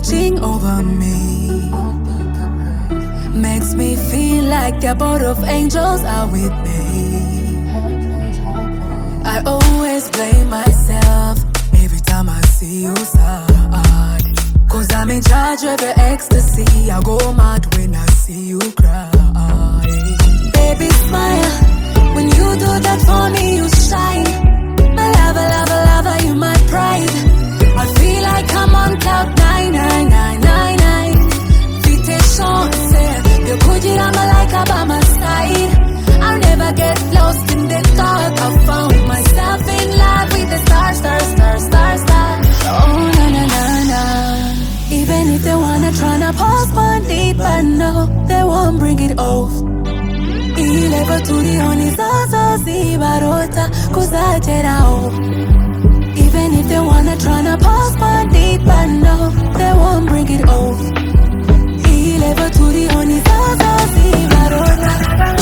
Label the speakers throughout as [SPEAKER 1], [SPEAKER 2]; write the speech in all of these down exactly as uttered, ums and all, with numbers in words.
[SPEAKER 1] watching over me. Makes me feel like a boat of angels are with me. I always blame myself every time I see you sad, cause I'm in charge of your ecstasy. I go mad when I see you cry. Baby smile, when you do that for me you shine. My lover, lover, lover, you my pride. I feel like I'm on cloud nine, nine, nine, nine, nine. Vite chance, you could you I'm like I'm by my side. I'll never get lost in the dark. I found myself in love with the stars, stars, stars, stars, stars. Oh na na na na. Even if they wanna tryna postpone it, but no, they won't bring it off. Ileva tulioni sasa si barota kuzacherao. Even if they wanna tryna postpone it, but no, they won't bring it off. Ileva tulioni sasa si barota.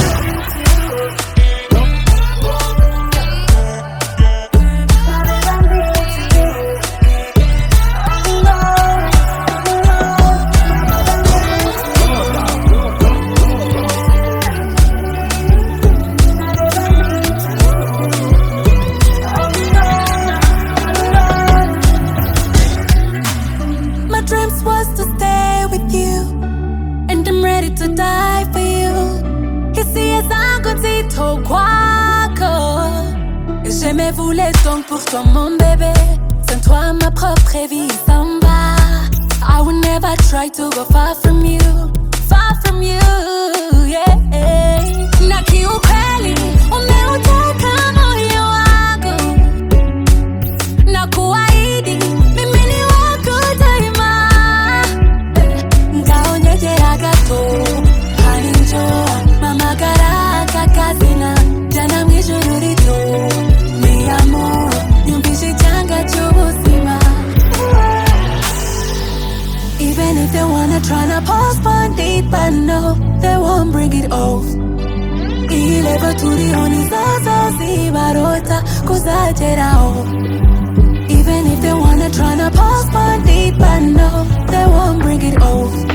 [SPEAKER 1] To die for you. Ici est un côté trop quoique. J'aimais voulais donc pour toi mon bébé. Sans toi ma propre vie s'en va. I would never try to go far from you, far from you, yeah. Naki ukweli umeuteka moyo wangu. Nakuahidi mimi ni wako daima. Ngaonyeshera gato haninjo mama garaka kazina jana mwijururito mi amor nyumbishi changa chubusima. Even if they wanna tryna postpone it, but no, they won't bring it off. Ileva tulioni sasa si barota kuzacherao. Even if they wanna tryna postpone it, but no, they won't bring it off.